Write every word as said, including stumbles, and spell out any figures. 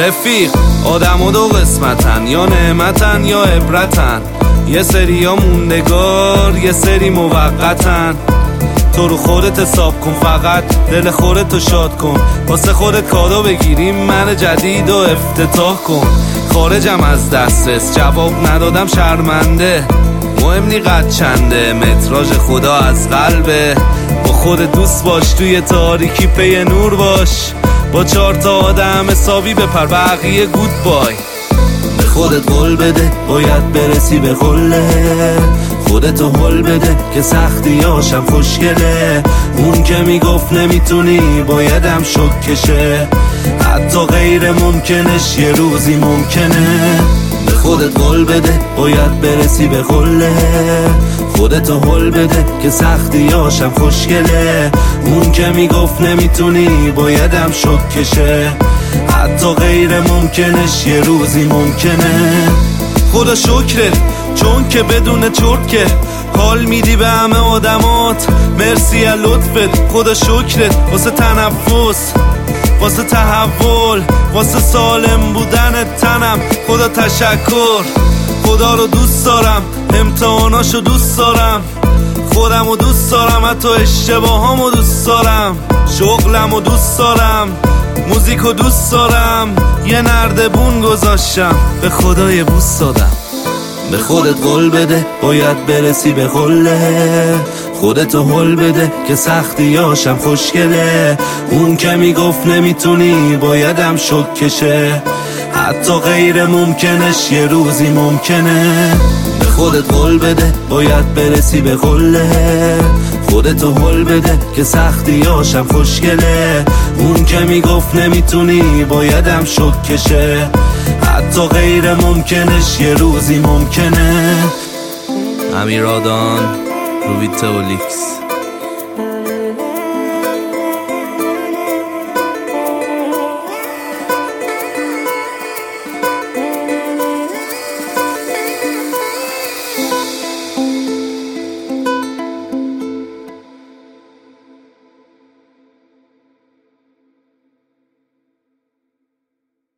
رفیق آدم و دو قسمتن، یا نعمتن یا عبرتن. یه سری ها موندگار، یه سری موقتن. تو رو خودت حساب کن، فقط دل خودتو شاد کن. واسه خودت کادو بگیریم من جدید و افتتاح کن. خارجم از دسترس، جواب ندادم شرمنده. مهم نی قد چنده، متراژ خدا از قلبه. با خود دوست باش، توی تاریکی پی نور باش. با چهار تا آدم حسابی بپر، بقیه گود بای. به خودت قول بده باید برسی به قله. خودتو حل بده که سختیاشم خوشگله. اون که میگفت نمیتونی بایدم شک کشه. حتی غیر ممکنش یه روزی ممکنه. به خودت قول بده باید برسی به قله. خودتو حل بده که سختیاشم خوشگله. اون که میگفت نمیتونی بایدم شک کشه. حتی غیر ممکنش یه روزی ممکنه. خدا شکره چون که بدون چرکه حال میدی به همه آدمات. مرسی از لطفت، خدا شکرت واسه تنفس، واسه تحول، واسه سالم بودن تنم. خدا تشکر، خدا رو دوست دارم، امتحاناشو دوست دارم. خودم رو دوست دارم، حتی اشتباهامو دوست دارم. شغلم رو دوست دارم، موزیک رو دوست دارم. یه نردبون گذاشتم، به خدای بوس دادم. به خودت قول بده باید برسی به قله. خودتو حل بده که سختیاشم خوشگله. اون که میگفت نمیتونی بایدم شک کشه. حتی غیر ممکنش یه روزی ممکنه. به خودت قول بده باید برسی به قله. خودتو حل بده که سختیاشم خوشگله. اون که میگفت نمیتونی بایدم شک کشه. حتی غیر ممکنش یه روزی ممکنه. امیرادان، روبیتولیکس.